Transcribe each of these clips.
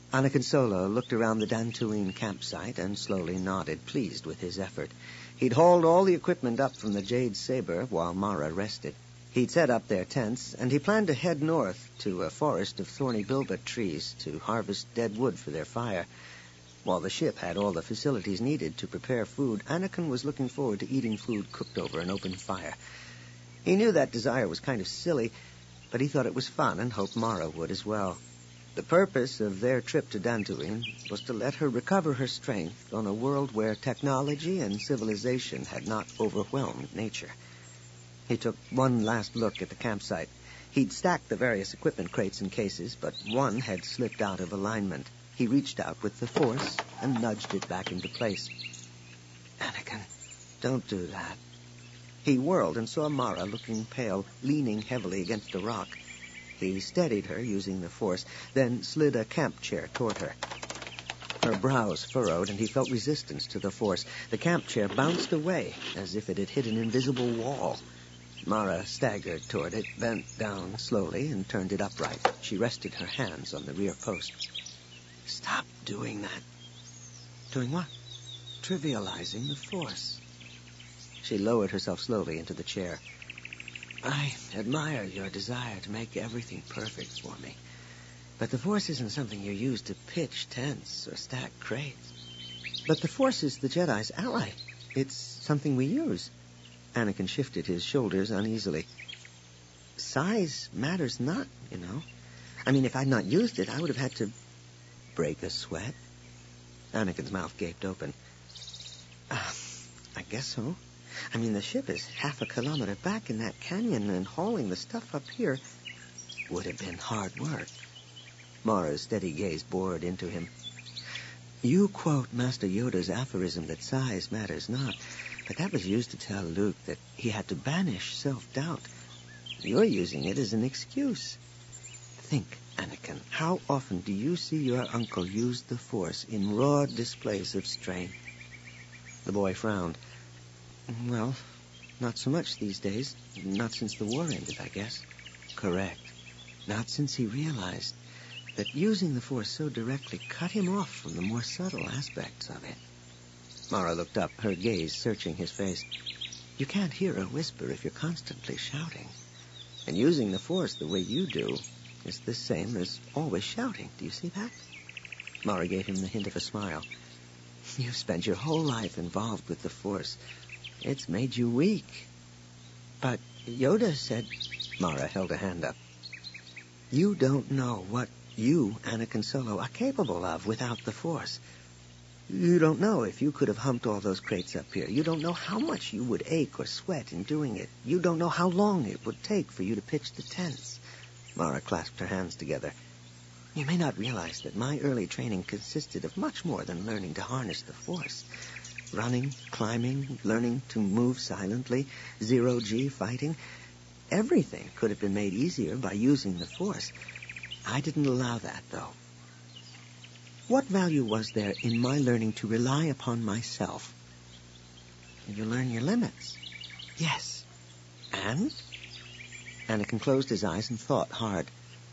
Anakin Solo looked around the Dantooine campsite and slowly nodded, pleased with his effort. He'd hauled all the equipment up from the Jade Saber while Mara rested. He'd set up their tents, and he planned to head north to a forest of thorny bilbet trees to harvest dead wood for their fire. While the ship had all the facilities needed to prepare food, Anakin was looking forward to eating food cooked over an open fire. He knew that desire was kind of silly, but he thought it was fun and hoped Mara would as well. The purpose of their trip to Dantooine was to let her recover her strength on a world where technology and civilization had not overwhelmed nature. He took one last look at the campsite. He'd stacked the various equipment crates and cases, but one had slipped out of alignment. He reached out with the force and nudged it back into place. Anakin, don't do that. He whirled and saw Mara looking pale, leaning heavily against a rock. He steadied her using the force, then slid a camp chair toward her. Her brows furrowed, and he felt resistance to the force. The camp chair bounced away as if it had hit an invisible wall. Mara staggered toward it, bent down slowly, and turned it upright. She rested her hands on the rear post. Stop doing that. Doing what? Trivializing the force. She lowered herself slowly into the chair. I admire your desire to make everything perfect for me. But the force isn't something you use to pitch tents or stack crates. But the force is the Jedi's ally. It's something we use. Anakin shifted his shoulders uneasily. Size matters not, you know. I mean, if I'd not used it, I would have had to break a sweat. Anakin's mouth gaped open. I guess so. I mean, the ship is half a kilometer back in that canyon, and hauling the stuff up here would have been hard work. Mara's steady gaze bored into him. You quote Master Yoda's aphorism that size matters not, but that was used to tell Luke that he had to banish self-doubt. You're using it as an excuse. Think, Anakin, how often do you see your uncle use the Force in raw displays of strength? The boy frowned. Well, not so much these days. Not since the war ended, I guess. Correct. Not since he realized that using the Force so directly cut him off from the more subtle aspects of it. Mara looked up, her gaze searching his face. You can't hear a whisper if you're constantly shouting. And using the Force the way you do is the same as always shouting. Do you see that? Mara gave him the hint of a smile. You've spent your whole life involved with the Force. It's made you weak. But Yoda said... Mara held a hand up. You don't know what you, Anakin Solo, are capable of without the Force. You don't know if you could have humped all those crates up here. You don't know how much you would ache or sweat in doing it. You don't know how long it would take for you to pitch the tents. Mara clasped her hands together. You may not realize that my early training consisted of much more than learning to harness the Force. Running, climbing, learning to move silently, zero-G fighting. Everything could have been made easier by using the Force. I didn't allow that, though. What value was there in my learning to rely upon myself? You learn your limits. Yes. And? Anakin closed his eyes and thought hard.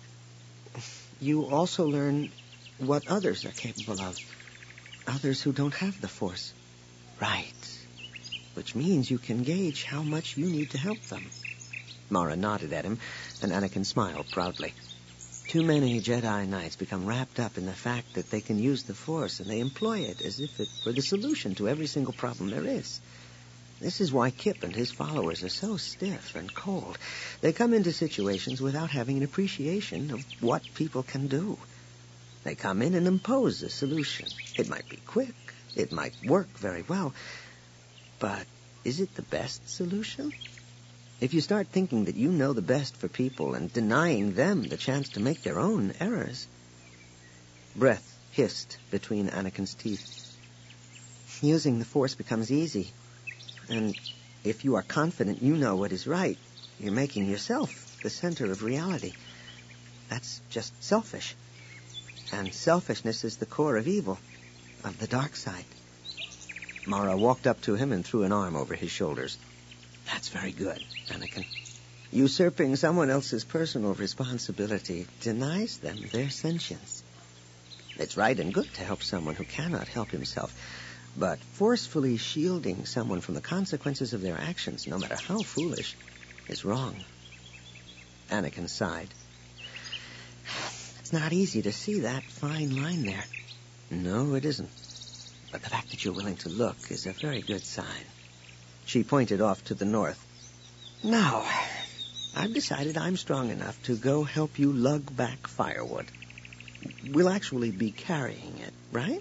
You also learn what others are capable of. Others who don't have the Force. Right. Which means you can gauge how much you need to help them. Mara nodded at him, and Anakin smiled proudly. Too many Jedi Knights become wrapped up in the fact that they can use the Force, and they employ it as if it were the solution to every single problem there is. This is why Kip and his followers are so stiff and cold. They come into situations without having an appreciation of what people can do. They come in and impose a solution. It might be quick. It might work very well. But is it the best solution? If you start thinking that you know the best for people and denying them the chance to make their own errors... Breath hissed between Anakin's teeth. Using the Force becomes easy. And if you are confident you know what is right, you're making yourself the center of reality. That's just selfish. And selfishness is the core of evil, of the dark side. Mara walked up to him and threw an arm over his shoulders. That's very good, Anakin. Usurping someone else's personal responsibility denies them their sentience. It's right and good to help someone who cannot help himself, but forcefully shielding someone from the consequences of their actions, no matter how foolish, is wrong. Anakin sighed. It's not easy to see that fine line there. No, it isn't. But the fact that you're willing to look is a very good sign. She pointed off to the north. Now, I've decided I'm strong enough to go help you lug back firewood. We'll actually be carrying it, right?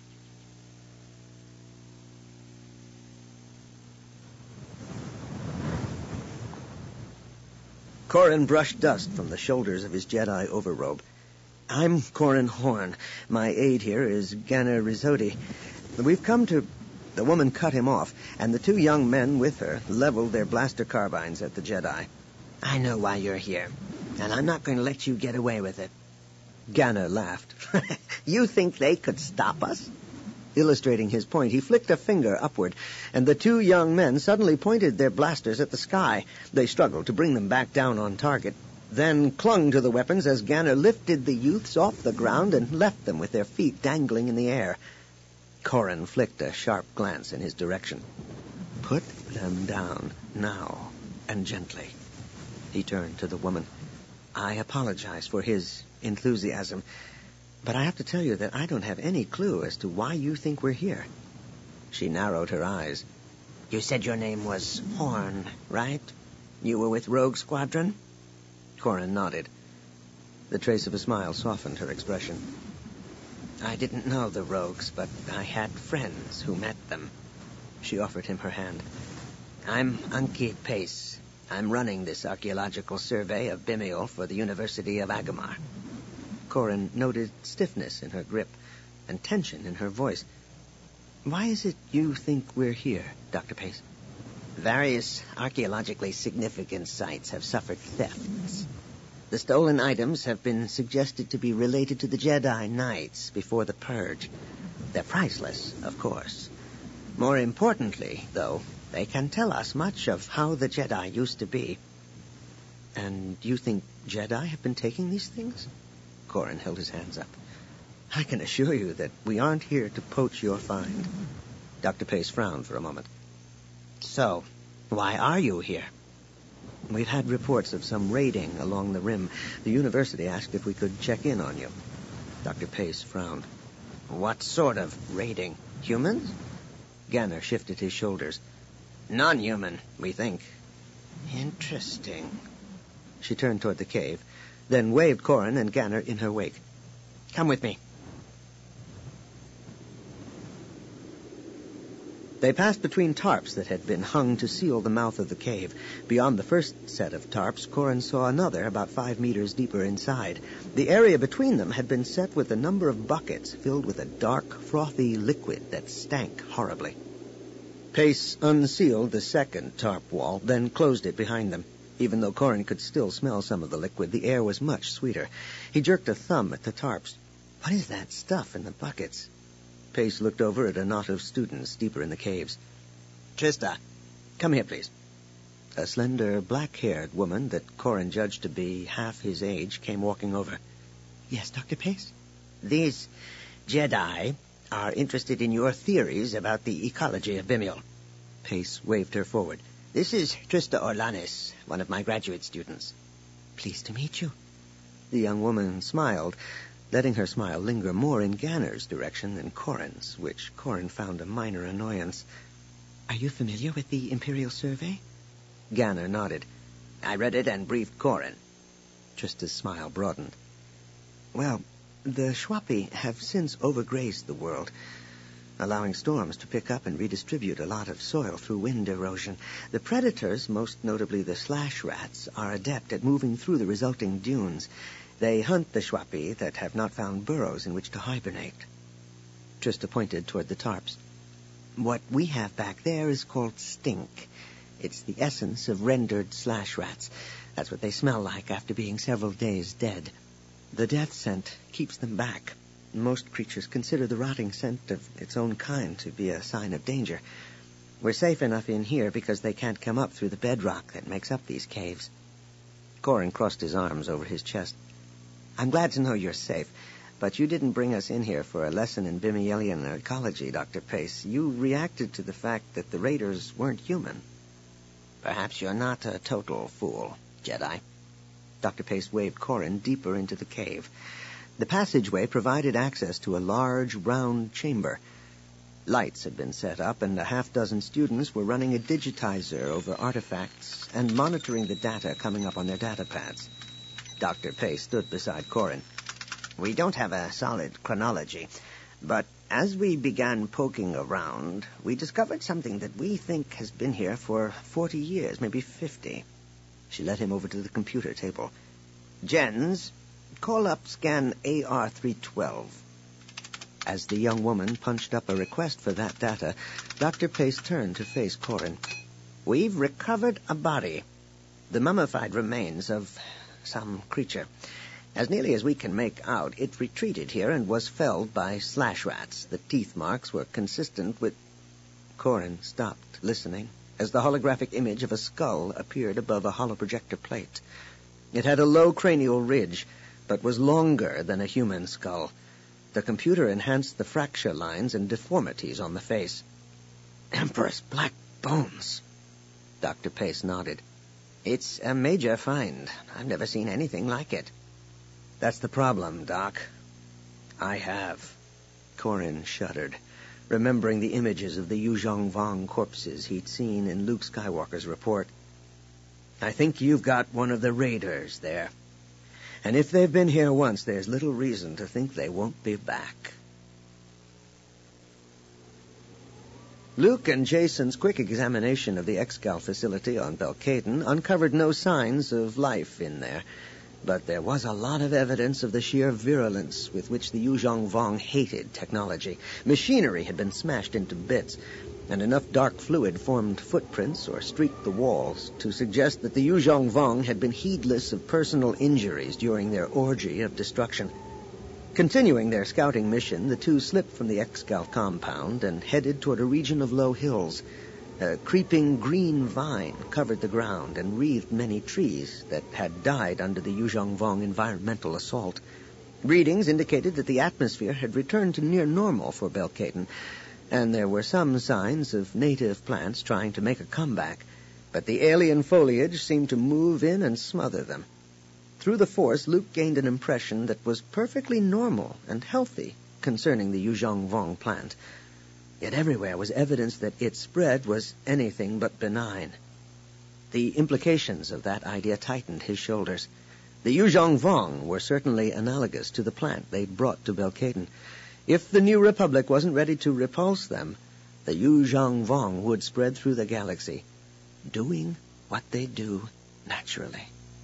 Corran brushed dust from the shoulders of his Jedi overrobe. I'm Corran Horn. My aide here is Ganna Rizodi. We've come to... The woman cut him off, and the two young men with her leveled their blaster carbines at the Jedi. I know why you're here, and I'm not going to let you get away with it. Ganna laughed. You think they could stop us? Illustrating his point, he flicked a finger upward, and the two young men suddenly pointed their blasters at the sky. They struggled to bring them back down on target, then clung to the weapons as Ganna lifted the youths off the ground and left them with their feet dangling in the air. Corran flicked a sharp glance in his direction. Put them down, now, and gently. He turned to the woman. I apologize for his enthusiasm, but I have to tell you that I don't have any clue as to why you think we're here. She narrowed her eyes. You said your name was Horn, right? You were with Rogue Squadron? Corran nodded. The trace of a smile softened her expression. I didn't know the Rogues, but I had friends who met them. She offered him her hand. I'm Ankit Pace. I'm running this archaeological survey of Bimial for the University of Agamar. Corran noted stiffness in her grip and tension in her voice. Why is it you think we're here, Dr. Pace? Various archaeologically significant sites have suffered thefts. The stolen items have been suggested to be related to the Jedi Knights before the Purge. They're priceless, of course. More importantly, though, they can tell us much of how the Jedi used to be. And you think Jedi have been taking these things? Corran held his hands up. I can assure you that we aren't here to poach your find. Dr. Pace frowned for a moment. So, why are you here? We've had reports of some raiding along the rim. The university asked if we could check in on you. Dr. Pace frowned. What sort of raiding? Humans? Ganna shifted his shoulders. Non-human, we think. Interesting. She turned toward the cave, then waved Corran and Ganna in her wake. Come with me. They passed between tarps that had been hung to seal the mouth of the cave. Beyond the first set of tarps, Corran saw another about 5 meters deeper inside. The area between them had been set with a number of buckets filled with a dark, frothy liquid that stank horribly. Pace unsealed the second tarp wall, then closed it behind them. Even though Corran could still smell some of the liquid, the air was much sweeter. He jerked a thumb at the tarps. What is that stuff in the buckets? Pace looked over at a knot of students deeper in the caves. Trista, come here, please. A slender, black-haired woman that Corran judged to be half his age came walking over. Yes, Dr. Pace? These Jedi are interested in your theories about the ecology of Bimial. Pace waved her forward. This is Trista Orlanis, one of my graduate students. Pleased to meet you. The young woman smiled, letting her smile linger more in Ganner's direction than Corran's, which Corran found a minor annoyance. Are you familiar with the Imperial Survey? Ganner nodded. I read it and briefed Corran. Trista's smile broadened. Well, the Shwapi have since overgrazed the world, allowing storms to pick up and redistribute a lot of soil through wind erosion. The predators, most notably the slash rats, are adept at moving through the resulting dunes. They hunt the Shwapi that have not found burrows in which to hibernate. Trista pointed toward the tarps. What we have back there is called stink. It's the essence of rendered slash rats. That's what they smell like after being several days dead. The death scent keeps them back. Most creatures consider the rotting scent of its own kind to be a sign of danger. We're safe enough in here because they can't come up through the bedrock that makes up these caves. Corran crossed his arms over his chest. I'm glad to know you're safe, But you didn't bring us in here for a lesson in Bimyelian ecology, Dr. Pace. You reacted to the fact that the raiders weren't human. Perhaps you're not a total fool, Jedi. Dr. Pace waved Corrin deeper into the cave. The passageway provided access to a large, round chamber. Lights had been set up, and a half-dozen students were running a digitizer over artifacts and monitoring the data coming up on their data pads. Dr. Pace stood beside Corrin. We don't have a solid chronology, but as we began poking around, we discovered something that we think has been here for 40 years, maybe 50. She led him over to the computer table. Jens, call up scan AR-312. As the young woman punched up a request for that data, Dr. Pace turned to face Corrin. We've recovered a body, the mummified remains of some creature. As nearly as we can make out, it retreated here and was felled by slash rats. The teeth marks were consistent with... Corrin stopped, listening, as the holographic image of a skull appeared above a holoprojector plate. It had a low cranial ridge, but was longer than a human skull. The computer enhanced the fracture lines and deformities on the face. Empress Black Bones. Dr. Pace nodded. It's a major find. I've never seen anything like it. That's the problem, Doc. I have. Corrin shuddered, remembering the images of the Yu Zhongvang corpses he'd seen in Luke Skywalker's report. I think you've got one of the raiders there. And if they've been here once, there's little reason to think they won't be back. Luke and Jason's quick examination of the Excal facility on Belkaden uncovered no signs of life in there. But there was a lot of evidence of the sheer virulence with which the Yu Zhongvang hated technology. Machinery had been smashed into bits, and enough dark fluid formed footprints or streaked the walls to suggest that the Yu Zhongvang had been heedless of personal injuries during their orgy of destruction. Continuing their scouting mission, the two slipped from the Excal compound and headed toward a region of low hills. A creeping green vine covered the ground and wreathed many trees that had died under the Yu Zhongvang environmental assault. Readings indicated that the atmosphere had returned to near normal for Belkaden, and there were some signs of native plants trying to make a comeback, but the alien foliage seemed to move in and smother them. Through the Force, Luke gained an impression that was perfectly normal and healthy concerning the Yu Zhongvang plant. Yet everywhere was evidence that its spread was anything but benign. The implications of that idea tightened his shoulders. The Yu Zhongvang were certainly analogous to the plant they'd brought to Belkaden. If the New Republic wasn't ready to repulse them, the Yu Zhongvang would spread through the galaxy, doing what they do naturally.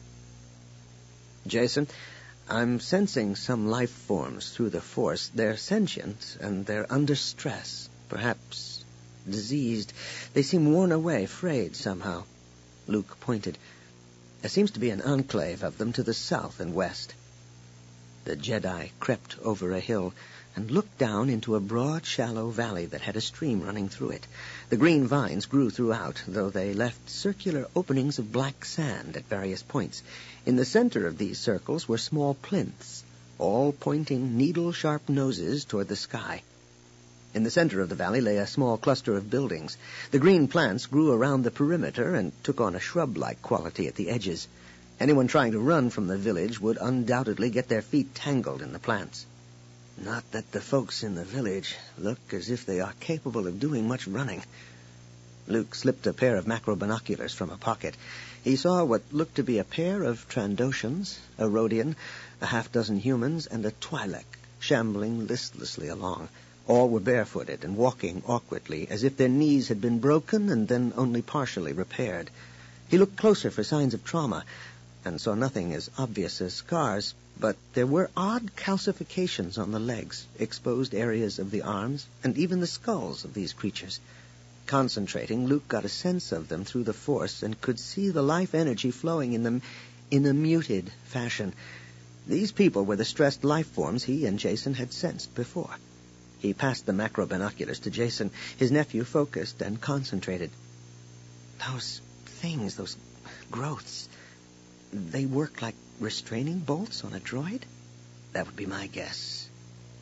Jason, I'm sensing some life forms through the Force. They're sentient, and they're under stress. Perhaps diseased. They seem worn away, frayed somehow. Luke pointed. There seems to be an enclave of them to the south and west. The Jedi crept over a hill and looked down into a broad, shallow valley that had a stream running through it. The green vines grew throughout, though they left circular openings of black sand at various points. In the center of these circles were small plinths, all pointing needle-sharp noses toward the sky. In the center of the valley lay a small cluster of buildings. The green plants grew around the perimeter and took on a shrub-like quality at the edges. Anyone trying to run from the village would undoubtedly get their feet tangled in the plants. Not that the folks in the village look as if they are capable of doing much running. Luke slipped a pair of macro binoculars from a pocket. He saw what looked to be a pair of Trandoshans, a Rodian, a half-dozen humans, and a Twi'lek shambling listlessly along. All were barefooted and walking awkwardly, as if their knees had been broken and then only partially repaired. He looked closer for signs of trauma, and saw nothing as obvious as scars, but there were odd calcifications on the legs, exposed areas of the arms, and even the skulls of these creatures. Concentrating, Luke got a sense of them through the Force and could see the life energy flowing in them in a muted fashion. These people were the stressed life forms he and Jason had sensed before. He passed the macro binoculars to Jason. His nephew focused and concentrated. Those things, those growths, they work like restraining bolts on a droid? That would be my guess.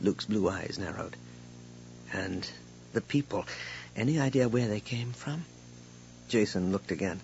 Luke's blue eyes narrowed. And the people, any idea where they came from? Jason looked again.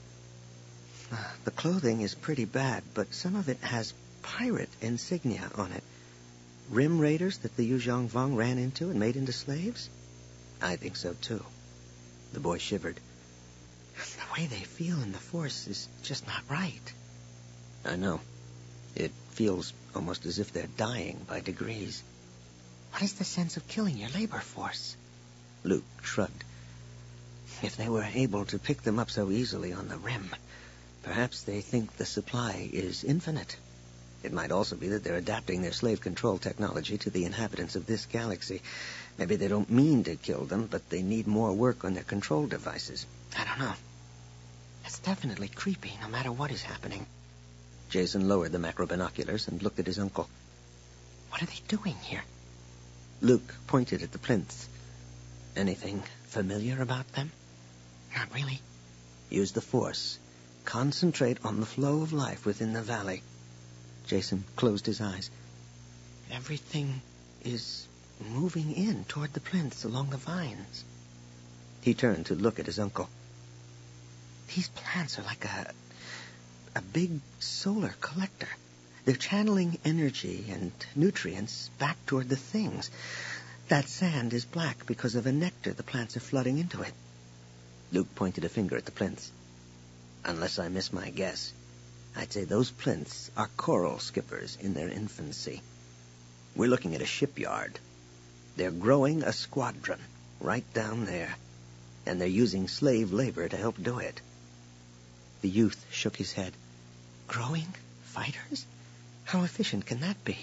The clothing is pretty bad, but some of it has pirate insignia on it. Rim raiders that the Yuzhong Vong ran into and made into slaves? I think so, too. The boy shivered. The way they feel in the Force is just not right. I know. It feels almost as if they're dying by degrees. What is the sense of killing your labor force? Luke shrugged. If they were able to pick them up so easily on the Rim, perhaps they think the supply is infinite. It might also be that they're adapting their slave control technology to the inhabitants of this galaxy. Maybe they don't mean to kill them, but they need more work on their control devices. I don't know. It's definitely creepy, no matter what is happening. Jason lowered the macro binoculars and looked at his uncle. What are they doing here? Luke pointed at the plinths. Anything familiar about them? Not really. Use the Force. Concentrate on the flow of life within the valley. Jason closed his eyes. Everything is moving in toward the plinths along the vines. He turned to look at his uncle. These plants are like a big solar collector. They're channeling energy and nutrients back toward the things. That sand is black because of a nectar the plants are flooding into it. Luke pointed a finger at the plinths. Unless I miss my guess, I'd say those plinths are coral skippers in their infancy. We're looking at a shipyard. They're growing a squadron right down there, and they're using slave labor to help do it. The youth shook his head. Growing fighters? How efficient can that be?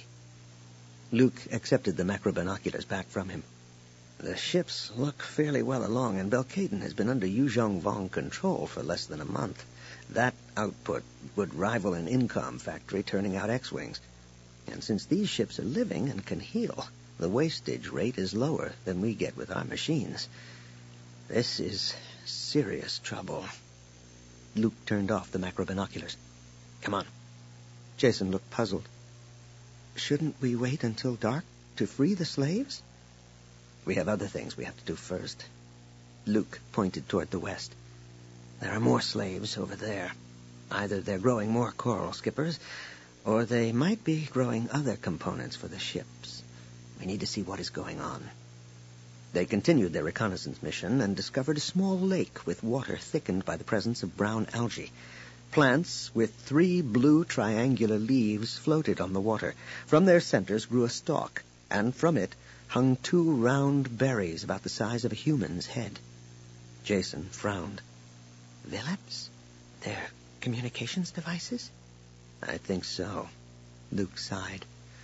Luke accepted the macro binoculars back from him. The ships look fairly well along, and Belkaden has been under Yuzhong Vong control for less than a month. That output would rival an Incom factory turning out X-Wings. And since these ships are living and can heal, the wastage rate is lower than we get with our machines. This is serious trouble. Luke turned off the macro binoculars. Come on. Jason looked puzzled. Shouldn't we wait until dark to free the slaves? We have other things we have to do first. Luke pointed toward the west. There are more slaves over there. Either they're growing more coral skippers, or they might be growing other components for the ships. We need to see what is going on. They continued their reconnaissance mission and discovered a small lake with water thickened by the presence of brown algae. Plants with 3 blue triangular leaves floated on the water. From their centers grew a stalk, and from it hung 2 round berries about the size of a human's head. Jason frowned. Villips? They're communications devices? I think so. Luke sighed.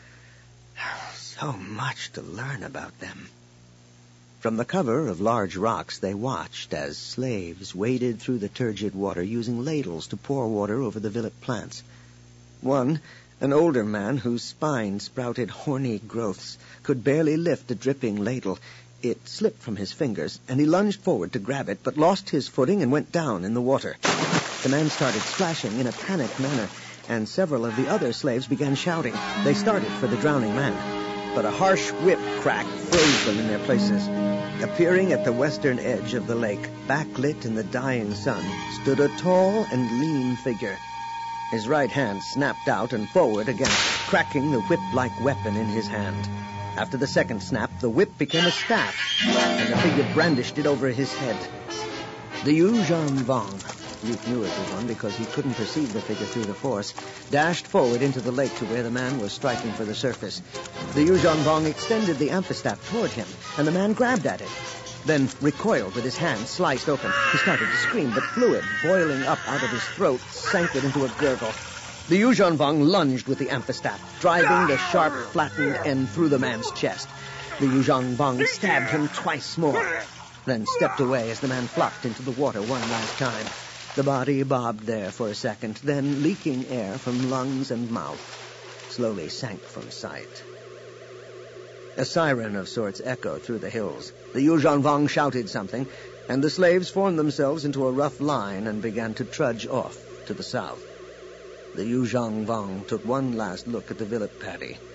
So much to learn about them. From the cover of large rocks, they watched as slaves waded through the turgid water using ladles to pour water over the Villip plants. One, an older man whose spine sprouted horny growths, could barely lift a dripping ladle. It slipped from his fingers, and he lunged forward to grab it, but lost his footing and went down in the water. The man started splashing in a panicked manner, and several of the other slaves began shouting. They started for the drowning man, but a harsh whip crack froze them in their places. Appearing at the western edge of the lake, backlit in the dying sun, stood a tall and lean figure. His right hand snapped out and forward again, cracking the whip-like weapon in his hand. After the second snap, the whip became a staff, and the figure brandished it over his head. The Yuzhong Vong, Luke knew it was one because he couldn't perceive the figure through the Force, dashed forward into the lake to where the man was striking for the surface. The Yuzhong Vong extended the amphistaff toward him, and the man grabbed at it, then recoiled with his hand sliced open. He started to scream, but fluid boiling up out of his throat sank it into a gurgle. The Yuzhong Vong lunged with the amphistaff, driving the sharp, flattened end through the man's chest. The Yuzhong Vong stabbed him twice more, then stepped away as the man flopped into the water one last time. The body bobbed there for a second, then, leaking air from lungs and mouth, slowly sank from sight. A siren of sorts echoed through the hills. The Yuzhong Vong shouted something, and the slaves formed themselves into a rough line and began to trudge off to the south. The Yuzhong Vong took one last look at the Villip paddy.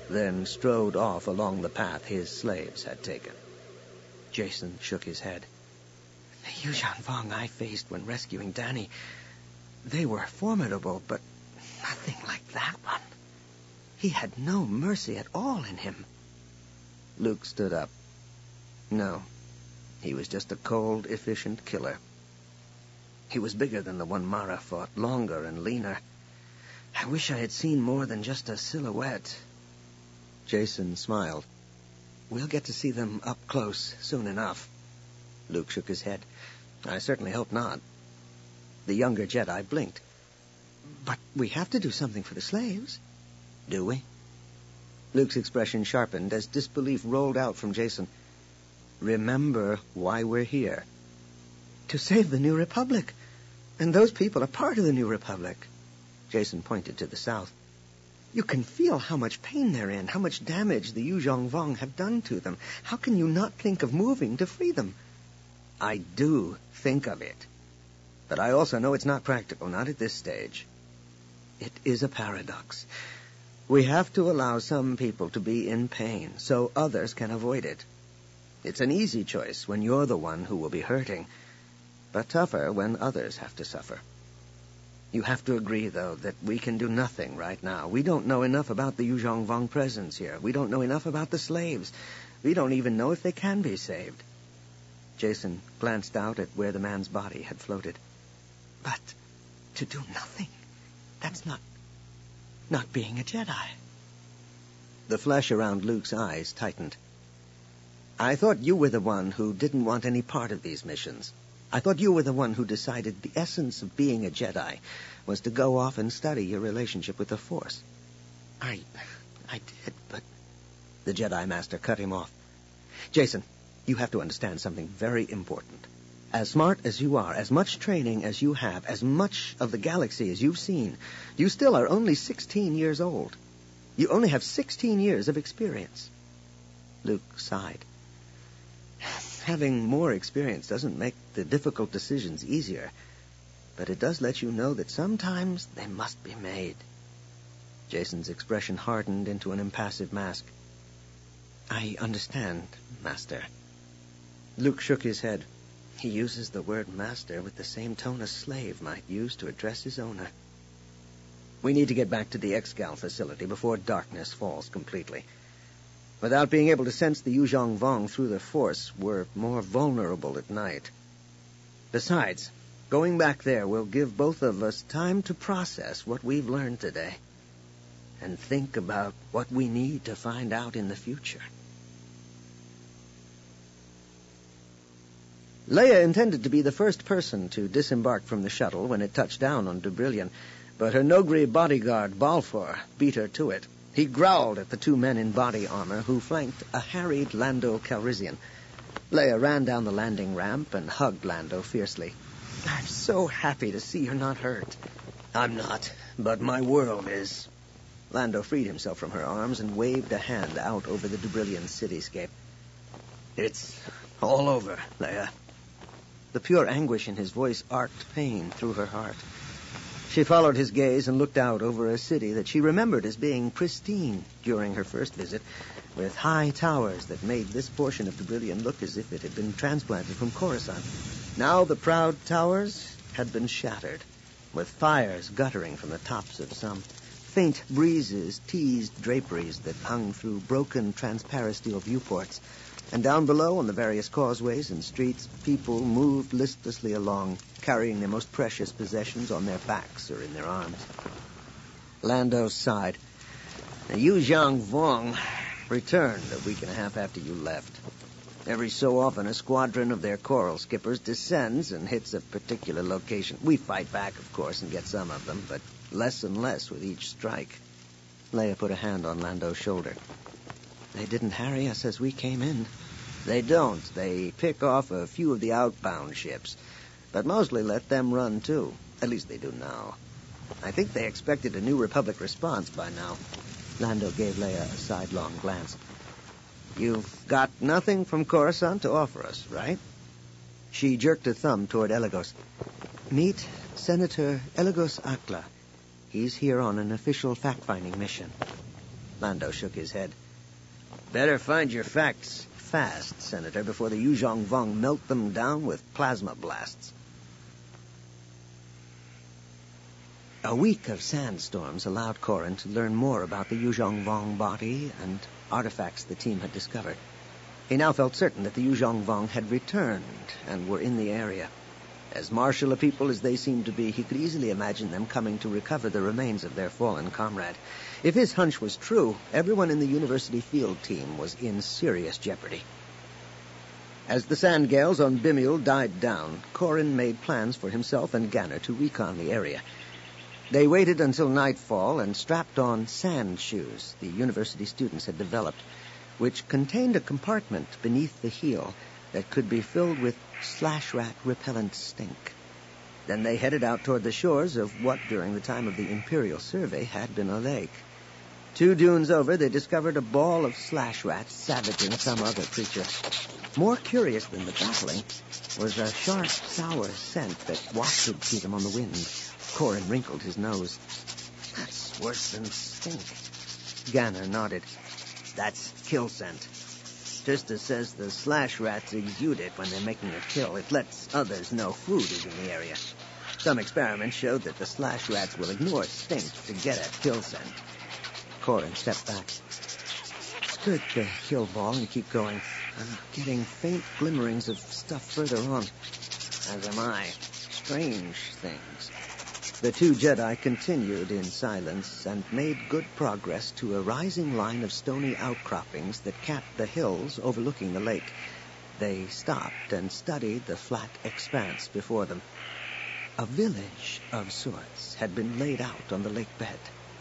then strode off along the path his slaves had taken. Jason shook his head. The Yuzhang Vong I faced when rescuing Danny, they were formidable, but nothing like that one. He had no mercy at all in him. Luke stood up. No, he was just a cold, efficient killer. He was bigger than the one Mara fought, longer and leaner. I wish I had seen more than just a silhouette. Jason smiled. We'll get to see them up close soon enough. Luke shook his head. I certainly hope not. The younger Jedi blinked. But we have to do something for the slaves. Do we? Luke's expression sharpened as disbelief rolled out from Jason. Remember why we're here. To save the New Republic. And those people are part of the New Republic. Jason pointed to the south. You can feel how much pain they're in, how much damage the Yuzhang Vong have done to them. How can you not think of moving to free them? I do think of it. But I also know it's not practical, not at this stage. It is a paradox. We have to allow some people to be in pain so others can avoid it. It's an easy choice when you're the one who will be hurting, but tougher when others have to suffer. You have to agree, though, that we can do nothing right now. We don't know enough about the Yuzhang Vong presence here. We don't know enough about the slaves. We don't even know if they can be saved. Jason glanced out at where the man's body had floated. But to do nothing, that's not being a Jedi. The flesh around Luke's eyes tightened. I thought you were the one who didn't want any part of these missions. I thought you were the one who decided the essence of being a Jedi was to go off and study your relationship with the Force. I did, but... The Jedi Master cut him off. Jason, you have to understand something very important. As smart as you are, as much training as you have, as much of the galaxy as you've seen, you still are only 16 years old. You only have 16 years of experience. Luke sighed. Having more experience doesn't make the difficult decisions easier, but it does let you know that sometimes they must be made. Jason's expression hardened into an impassive mask. I understand, Master. Luke shook his head. He uses the word master with the same tone a slave might use to address his owner. We need to get back to the Excal facility before darkness falls completely. Without being able to sense the Yuzhang Vong through the Force, we're more vulnerable at night. Besides, going back there will give both of us time to process what we've learned today and think about what we need to find out in the future. Leia intended to be the first person to disembark from the shuttle when it touched down on Dubrillion, but her Nogri bodyguard, Balfour, beat her to it. He growled at the two men in body armor who flanked a harried Lando Calrissian. Leia ran down the landing ramp and hugged Lando fiercely. I'm so happy to see you're not hurt. I'm not, but my world is. Lando freed himself from her arms and waved a hand out over the Dubrillion cityscape. It's all over, Leia. The pure anguish in his voice arced pain through her heart. She followed his gaze and looked out over a city that she remembered as being pristine during her first visit, with high towers that made this portion of Dubrillion look as if it had been transplanted from Coruscant. Now the proud towers had been shattered, with fires guttering from the tops of some. Faint breezes teased draperies that hung through broken transparisteel viewports, and down below on the various causeways and streets, people moved listlessly along, carrying their most precious possessions on their backs or in their arms. Lando sighed. The Yuzhang Vong returned a week and a half after you left. Every so often, a squadron of their coral skippers descends and hits a particular location. We fight back, of course, and get some of them, but less and less with each strike. Leia put a hand on Lando's shoulder. They didn't harry us as we came in. They don't. They pick off a few of the outbound ships, but mostly let them run, too. At least they do now. I think they expected a New Republic response by now. Lando gave Leia a sidelong glance. You've got nothing from Coruscant to offer us, right? She jerked a thumb toward Elegos. Meet Senator Elegos Akla. He's here on an official fact-finding mission. Lando shook his head. Better find your facts fast, Senator, before the Yuzhong Vong melt them down with plasma blasts. A week of sandstorms allowed Corrin to learn more about the Yuzhong Vong body and artifacts the team had discovered. He now felt certain that the Yuzhong Vong had returned and were in the area. As martial a people as they seemed to be, he could easily imagine them coming to recover the remains of their fallen comrade. If his hunch was true, everyone in the university field team was in serious jeopardy. As the sand gales on Bimule died down, Corrin made plans for himself and Ganner to recon the area. They waited until nightfall and strapped on sand shoes the university students had developed, which contained a compartment beneath the heel that could be filled with slash rat repellent stink. Then they headed out toward the shores of what, during the time of the Imperial survey, had been a lake. 2 dunes over, they discovered a ball of slash rats savaging some other creature. More curious than the battling was a sharp, sour scent that wafted to them on the wind. Corrin wrinkled his nose. That's worse than stink. Ganner nodded. That's kill scent. Trista says the slash rats exude it when they're making a kill. It lets others know food is in the area. Some experiments showed that the slash rats will ignore stink to get at kill scent. Corrin stepped back. Skirt the kill ball and keep going. I'm getting faint glimmerings of stuff further on. As am I. Strange things. The 2 Jedi continued in silence and made good progress to a rising line of stony outcroppings that capped the hills overlooking the lake. They stopped and studied the flat expanse before them. A village of sorts had been laid out on the lake bed.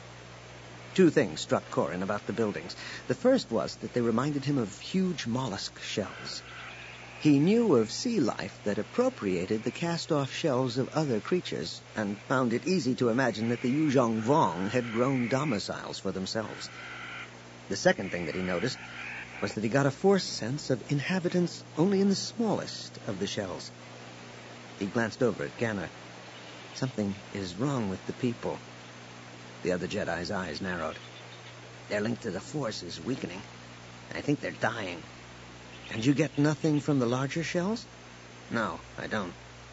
2 things struck Corrin about the buildings. The first was that they reminded him of huge mollusk shells. He knew of sea life that appropriated the cast-off shells of other creatures, and found it easy to imagine that the Yuzhong Vong had grown domiciles for themselves. The second thing that he noticed was that he got a force sense of inhabitants only in the smallest of the shells. He glanced over at Ganner. Something is wrong with the people. The other Jedi's eyes narrowed. Their link to the Force is weakening. I think they're dying. And you get nothing from the larger shells? No, I don't.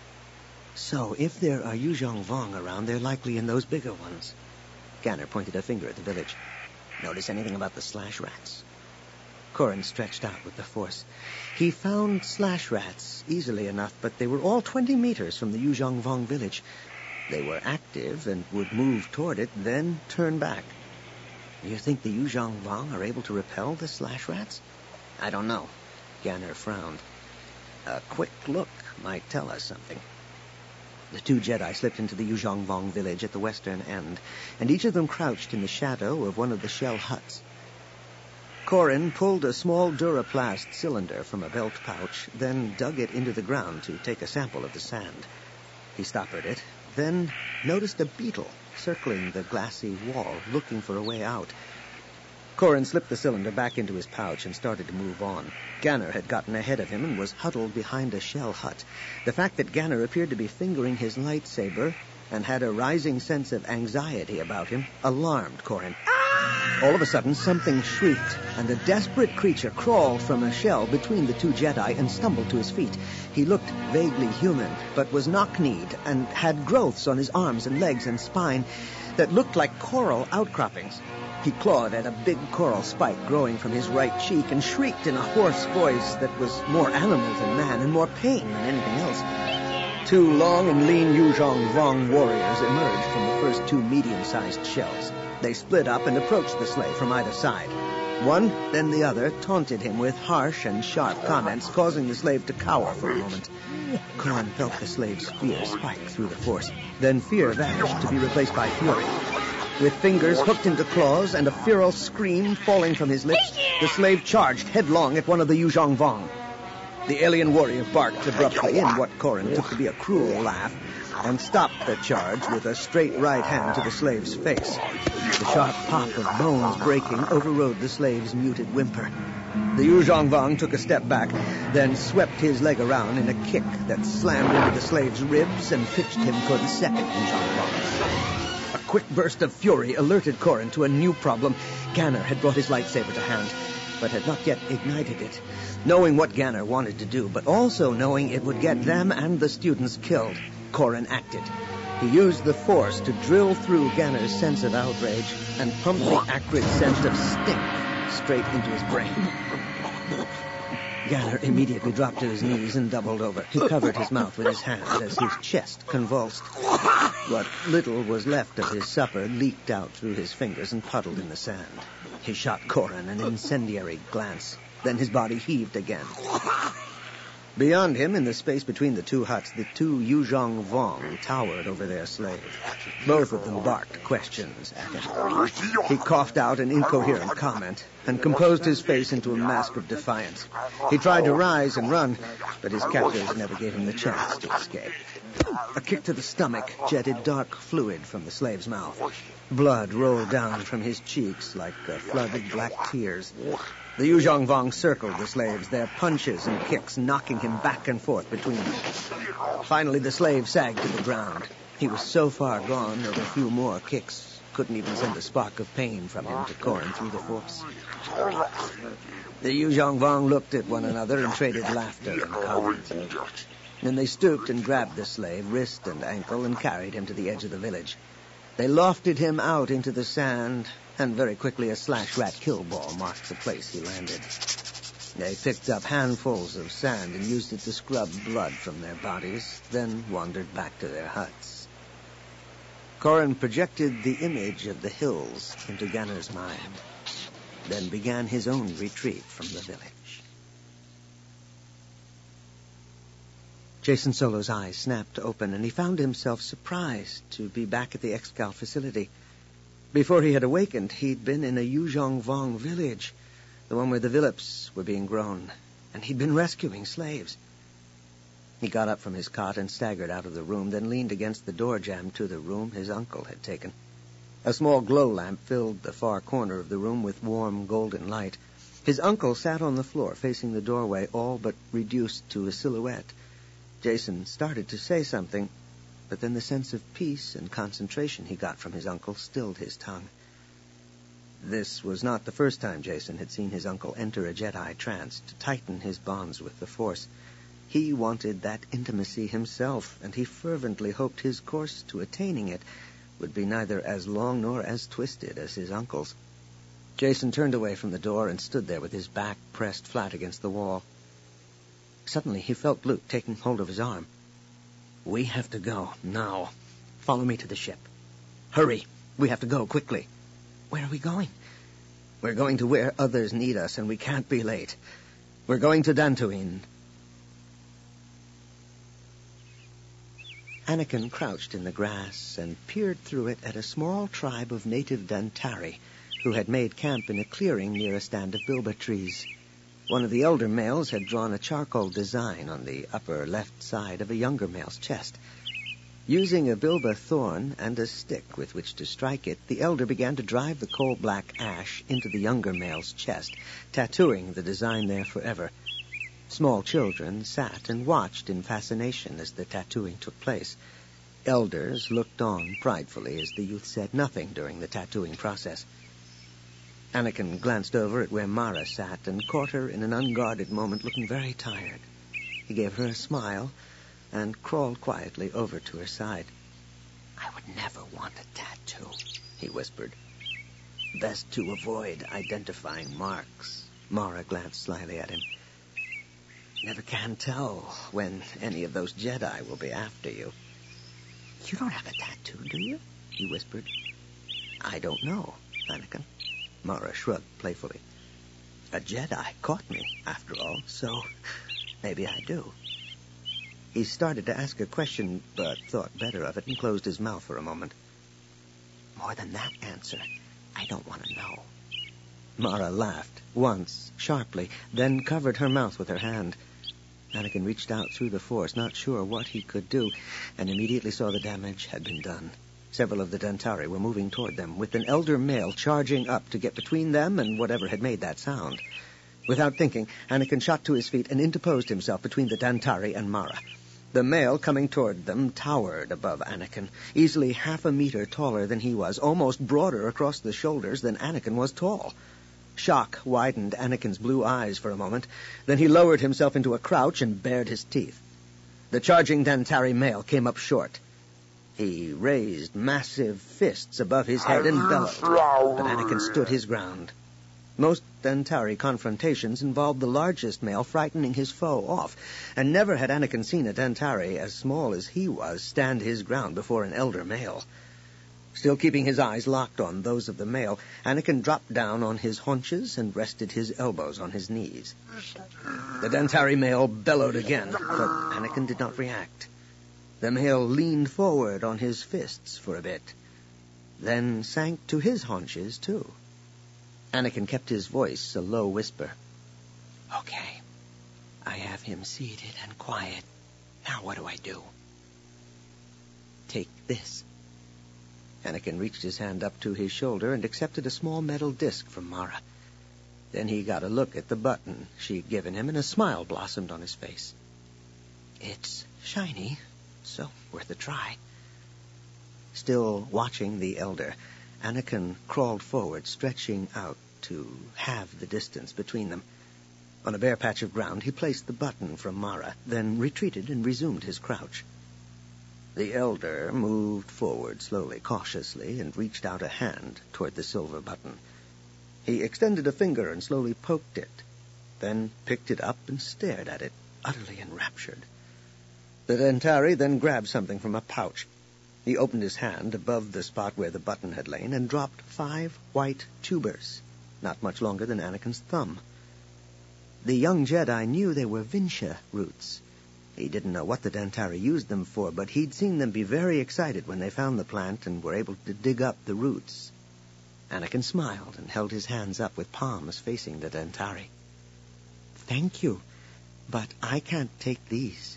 So, if there are Yuzhong Vong around, they're likely in those bigger ones. Ganner pointed a finger at the village. Notice anything about the slash rats? Corrin stretched out with the Force. He found slash rats easily enough, but they were all 20 meters from the Yuzhong Vong village. They were active and would move toward it, then turn back. You think the Yuzhong Vong are able to repel the slash rats? I don't know. Ganner frowned. A quick look might tell us something. The 2 Jedi slipped into the Yuzhong Vong village at the western end, and each of them crouched in the shadow of one of the shell huts. Corrin pulled a small Duraplast cylinder from a belt pouch, then dug it into the ground to take a sample of the sand. He stoppered it, then noticed a beetle circling the glassy wall, looking for a way out. Corrin slipped the cylinder back into his pouch and started to move on. Ganner had gotten ahead of him and was huddled behind a shell hut. The fact that Ganner appeared to be fingering his lightsaber and had a rising sense of anxiety about him alarmed Corrin. All of a sudden, something shrieked, and a desperate creature crawled from a shell between the 2 Jedi and stumbled to his feet. He looked vaguely human, but was knock-kneed and had growths on his arms and legs and spine that looked like coral outcroppings. He clawed at a big coral spike growing from his right cheek and shrieked in a hoarse voice that was more animal than man and more pain than anything else. 2 long and lean Yuzhong Vong warriors emerged from the first 2 medium-sized shells. They split up and approached the slave from either side. One, then the other, taunted him with harsh and sharp comments, causing the slave to cower for a moment. Corrin felt the slave's fear spike through the Force. Then fear vanished to be replaced by fury. With fingers hooked into claws and a feral scream falling from his lips, the slave charged headlong at one of the Yuzhong Vong. The alien warrior barked abruptly in what Corrin took to be a cruel laugh, and stopped the charge with a straight right hand to the slave's face. The sharp pop of bones breaking overrode the slave's muted whimper. The Yuzhong Vong took a step back, then swept his leg around in a kick that slammed into the slave's ribs and pitched him toward the second Yuzhong Vong. A quick burst of fury alerted Corrin to a new problem. Ganner had brought his lightsaber to hand, but had not yet ignited it. Knowing what Ganner wanted to do, but also knowing it would get them and the students killed, Corrin acted. He used the Force to drill through Ganner's sense of outrage and pump the acrid scent of stink straight into his brain. Ganner immediately dropped to his knees and doubled over. He covered his mouth with his hands as his chest convulsed. What little was left of his supper leaked out through his fingers and puddled in the sand. He shot Corrin an incendiary glance. Then his body heaved again. Beyond him, in the space between the two huts, the two Yuzhong Vong towered over their slave. Both of them barked questions at him. He coughed out an incoherent comment and composed his face into a mask of defiance. He tried to rise and run, but his captors never gave him the chance to escape. A kick to the stomach jetted dark fluid from the slave's mouth. Blood rolled down from his cheeks like a flood of black tears. The Yuzhong Vong circled the slaves, their punches and kicks knocking him back and forth between them. Finally, the slave sagged to the ground. He was so far gone that a few more kicks couldn't even send a spark of pain from him to Corrin through the Force. The Yuzhong Vong looked at one another and traded laughter and comments. Then they stooped and grabbed the slave, wrist and ankle, and carried him to the edge of the village. They lofted him out into the sand, and very quickly a slash rat kill ball marked the place he landed. They picked up handfuls of sand and used it to scrub blood from their bodies, then wandered back to their huts. Corrin projected the image of the hills into Ganner's mind, then began his own retreat from the village. Jacen Solo's eyes snapped open, and he found himself surprised to be back at the Excal facility. Before he had awakened, he'd been in a Yuzhong Vong village, the one where the villips were being grown, and he'd been rescuing slaves. He got up from his cot and staggered out of the room, then leaned against the door jamb to the room his uncle had taken. A small glow lamp filled the far corner of the room with warm golden light. His uncle sat on the floor facing the doorway, all but reduced to a silhouette. Jacen started to say something, but then the sense of peace and concentration he got from his uncle stilled his tongue. This was not the first time Jacen had seen his uncle enter a Jedi trance to tighten his bonds with the Force. He wanted that intimacy himself, and he fervently hoped his course to attaining it would be neither as long nor as twisted as his uncle's. Jacen turned away from the door and stood there with his back pressed flat against the wall. Suddenly he felt Luke taking hold of his arm. "We have to go, now. Follow me to the ship. Hurry, we have to go, quickly." "Where are we going?" "We're going to where others need us, and we can't be late. We're going to Dantooine." Anakin crouched in the grass and peered through it at a small tribe of native Dantari who had made camp in a clearing near a stand of bilba trees. One of the elder males had drawn a charcoal design on the upper left side of a younger male's chest. Using a bilba thorn and a stick with which to strike it, the elder began to drive the coal-black ash into the younger male's chest, tattooing the design there forever. Small children sat and watched in fascination as the tattooing took place. Elders looked on pridefully as the youth said nothing during the tattooing process. Anakin glanced over at where Mara sat and caught her in an unguarded moment looking very tired. He gave her a smile and crawled quietly over to her side. "I would never want a tattoo," he whispered. "Best to avoid identifying marks." Mara glanced slyly at him. "Never can tell when any of those Jedi will be after you." "You don't have a tattoo, do you?" he whispered. "I don't know, Anakin." Mara shrugged playfully. "A Jedi caught me, after all, so maybe I do." He started to ask a question, but thought better of it and closed his mouth for a moment. "More than that answer, I don't want to know." Mara laughed, once, sharply, then covered her mouth with her hand. Anakin reached out through the Force, not sure what he could do, and immediately saw the damage had been done. Several of the Dantari were moving toward them, with an elder male charging up to get between them and whatever had made that sound. Without thinking, Anakin shot to his feet and interposed himself between the Dantari and Mara. The male coming toward them towered above Anakin, easily 1/2 meter taller than he was, almost broader across the shoulders than Anakin was tall. Shock widened Anakin's blue eyes for a moment. Then he lowered himself into a crouch and bared his teeth. The charging Dantari male came up short. He raised massive fists above his head and bellowed, but Anakin stood his ground. Most Dantari confrontations involved the largest male frightening his foe off, and never had Anakin seen a Dantari as small as he was stand his ground before an elder male. Still keeping his eyes locked on those of the male, Anakin dropped down on his haunches and rested his elbows on his knees. The Dantari male bellowed again, but Anakin did not react. The male leaned forward on his fists for a bit, then sank to his haunches, too. Anakin kept his voice a low whisper. "Okay, I have him seated and quiet. Now what do I do?" "Take this." Anakin reached his hand up to his shoulder and accepted a small metal disc from Mara. Then he got a look at the button she'd given him, and a smile blossomed on his face. "It's shiny, so worth a try." Still watching the elder, Anakin crawled forward, stretching out to halve the distance between them. On a bare patch of ground, he placed the button from Mara, then retreated and resumed his crouch. The elder moved forward slowly, cautiously, and reached out a hand toward the silver button. He extended a finger and slowly poked it, then picked it up and stared at it, utterly enraptured. The Dantari then grabbed something from a pouch. He opened his hand above the spot where the button had lain and dropped 5 white tubers, not much longer than Anakin's thumb. The young Jedi knew they were Vinsha roots. He didn't know what the Dantari used them for, but he'd seen them be very excited when they found the plant and were able to dig up the roots. Anakin smiled and held his hands up with palms facing the Dantari. "Thank you, but I can't take these."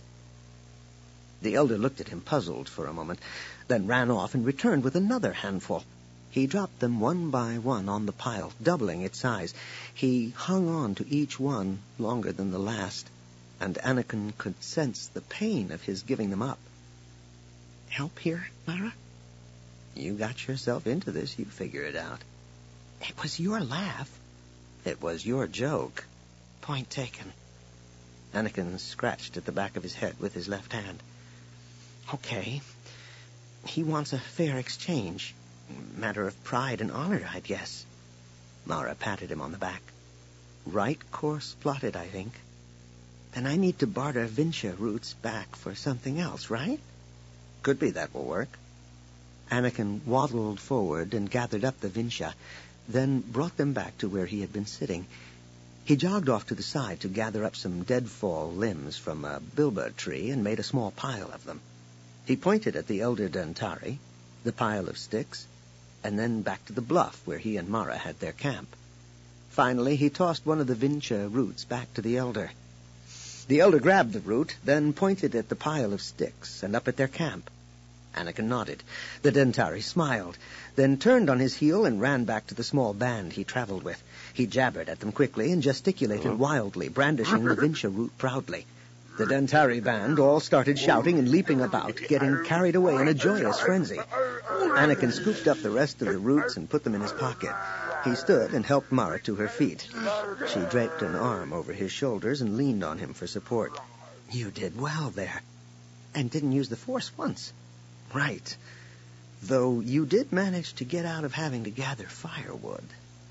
The elder looked at him, puzzled for a moment, then ran off and returned with another handful. He dropped them one by one on the pile, doubling its size. He hung on to each one longer than the last, and Anakin could sense the pain of his giving them up. "Help here, Mara?" "You got yourself into this. You figure it out." "It was your laugh." "It was your joke." "Point taken." Anakin scratched at the back of his head with his left hand. "Okay. He wants a fair exchange. Matter of pride and honor, I guess." Mara patted him on the back. "Right course plotted, I think. Then I need to barter Vinsha roots back for something else, right?" "Could be that will work." Anakin waddled forward and gathered up the Vinsha, then brought them back to where he had been sitting. He jogged off to the side to gather up some dead-fall limbs from a bilba tree and made a small pile of them. He pointed at the elder Dantari, the pile of sticks, and then back to the bluff where he and Mara had their camp. Finally, he tossed one of the Vinsha roots back to the elder. The elder grabbed the root, then pointed at the pile of sticks and up at their camp. Anakin nodded. The Dantari smiled, then turned on his heel and ran back to the small band he traveled with. He jabbered at them quickly and gesticulated wildly, brandishing the Vinsha root proudly. The Dantari band all started shouting and leaping about, getting carried away in a joyous frenzy. Anakin scooped up the rest of the roots and put them in his pocket. He stood and helped Mara to her feet. She draped an arm over his shoulders and leaned on him for support. "You did well there. And didn't use the Force once." "Right. Though you did manage to get out of having to gather firewood."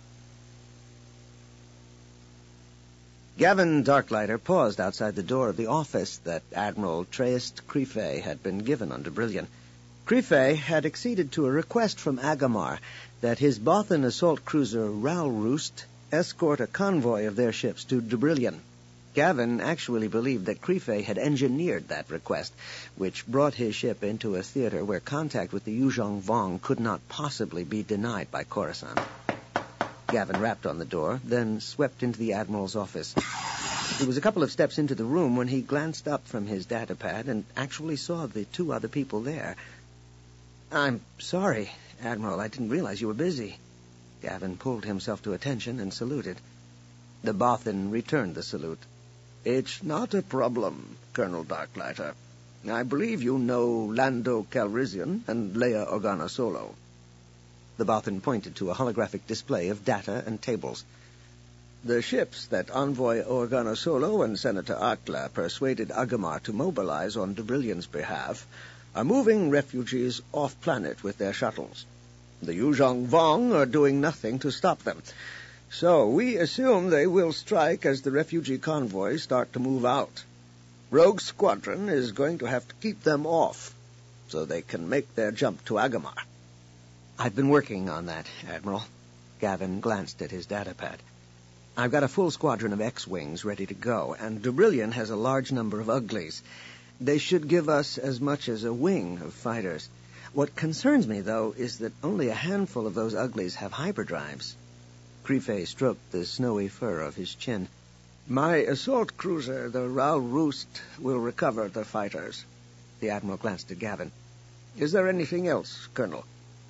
Gavin Darklighter paused outside the door of the office that Admiral Traist Crefay had been given on Dubrillion. Crefay had acceded to a request from Agamar that his Bothan assault cruiser Ralroost escort a convoy of their ships to Dubrillion. Gavin actually believed that Crefay had engineered that request, which brought his ship into a theater where contact with the Yuzhong Vong could not possibly be denied by Coruscant. Gavin rapped on the door, then swept into the Admiral's office. He was a couple of steps into the room when he glanced up from his datapad and actually saw the 2 other people there. "I'm sorry, Admiral. I didn't realize you were busy." Gavin pulled himself to attention and saluted. The Bothan returned the salute. "It's not a problem, Colonel Darklighter. I believe you know Lando Calrissian and Leia Organa Solo." The Bothan pointed to a holographic display of data and tables. "The ships that Envoy Organa Solo and Senator Akla persuaded Agamar to mobilize on Dubrillian's behalf are moving refugees off-planet with their shuttles. The Yuzhong Vong are doing nothing to stop them. So we assume they will strike as the refugee convoys start to move out. Rogue Squadron is going to have to keep them off so they can make their jump to Agamar." "I've been working on that, Admiral." Gavin glanced at his datapad. "I've got a full squadron of X-Wings ready to go, and Dubrillian has a large number of Uglies. They should give us as much as a wing of fighters. What concerns me, though, is that only a handful of those Uglies have hyperdrives." Crefay stroked the snowy fur of his chin. "My assault cruiser, the Ral Roost, will recover the fighters." The Admiral glanced at Gavin. "Is there anything else, Colonel?"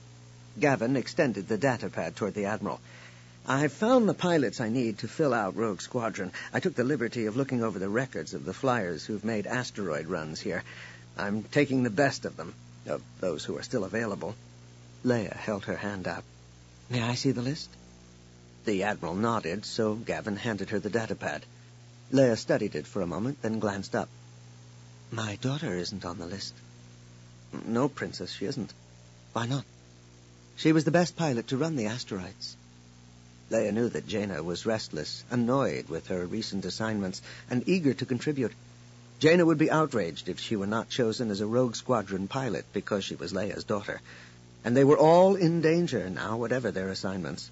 Gavin extended the datapad toward the Admiral. "I've found the pilots I need to fill out Rogue Squadron. I took the liberty of looking over the records of the flyers who've made asteroid runs here. I'm taking the best of them, of those who are still available." Leia held her hand out. "May I see the list?" The Admiral nodded, so Gavin handed her the datapad. Leia studied it for a moment, then glanced up. "My daughter isn't on the list." "No, Princess, she isn't." "Why not?" "She was the best pilot to run the asteroids." Leia knew that Jaina was restless, annoyed with her recent assignments, and eager to contribute. Jaina would be outraged if she were not chosen as a Rogue Squadron pilot because she was Leia's daughter. And they were all in danger now, whatever their assignments.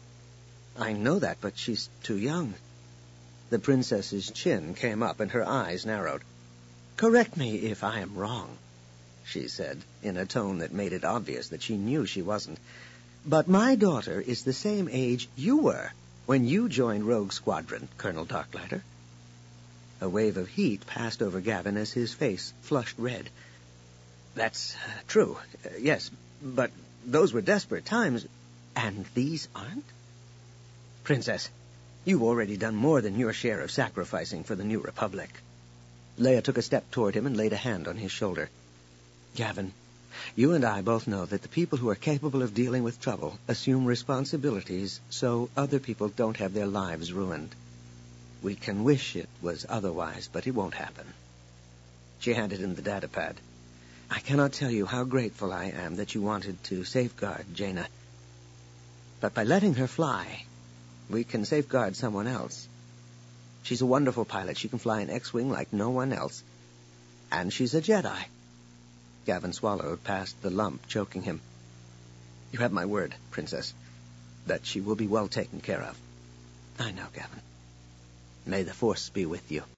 "I know that, but she's too young." The Princess's chin came up and her eyes narrowed. "Correct me if I am wrong," she said, in a tone that made it obvious that she knew she wasn't. "But my daughter is the same age you were when you joined Rogue Squadron, Colonel Darklighter." A wave of heat passed over Gavin as his face flushed red. "That's true, yes, but those were desperate times." "And these aren't?" "Princess, you've already done more than your share of sacrificing for the New Republic." Leia took a step toward him and laid a hand on his shoulder. "Gavin, you and I both know that the people who are capable of dealing with trouble assume responsibilities so other people don't have their lives ruined. We can wish it was otherwise, but it won't happen." She handed him the datapad. "I cannot tell you how grateful I am that you wanted to safeguard Jaina. But by letting her fly, we can safeguard someone else. She's a wonderful pilot. She can fly an X-Wing like no one else. And she's a Jedi." Gavin swallowed past the lump choking him. "You have my word, Princess, that she will be well taken care of." "I know, Gavin. May the Force be with you."